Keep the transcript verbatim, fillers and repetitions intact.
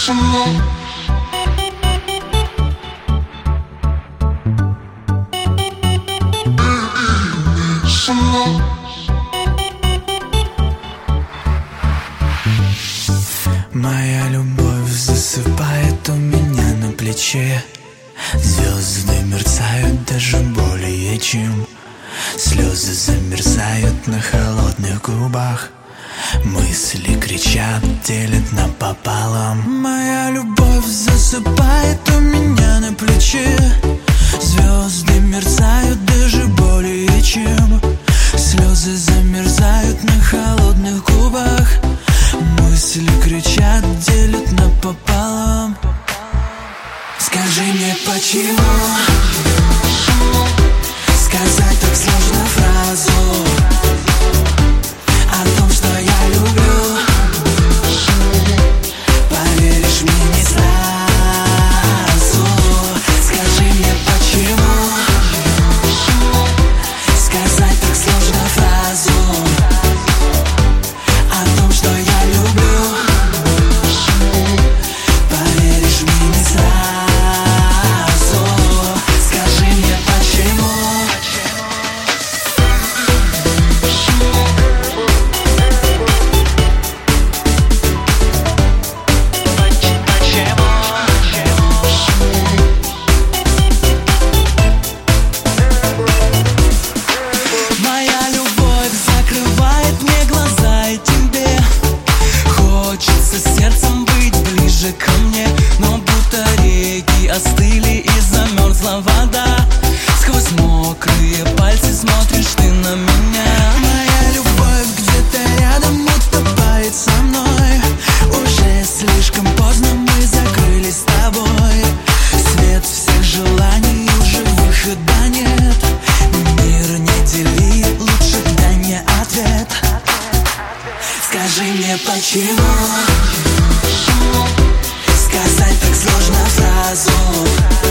Моя любовь засыпает у меня на плече. Звезды мерцают даже более чем. Слезы замерзают на холодных губах. Мысли кричат, делят напополам. Моя любовь засыпает у меня на плече. Звезды мерцают даже более чем. Слезы замерзают на холодных губах. Мысли кричат, делят напополам. Скажи мне, почему сказать так сложно фразу о том, что я люблю. Поверишь мне не сразу. Скажи мне, почему сказать так сложно фразу о том, что я люблю. Поверишь мне не сразу. Скажи мне, почему. Моя любовь закрывает мне глаза, и тебе хочется сердцем быть ближе ко мне. Но будто реки остыли и замерзла вода. Сквозь мокрые пальцы смотришь ты на меня. Моя любовь где-то рядом утопает со мной. Уже слишком поздно, мы закрылись с тобой. Свет всех желаний, уже выхода нет. Мир не дели, лучше дай мне ответ. Скажи мне, почему сказать так сложно фразу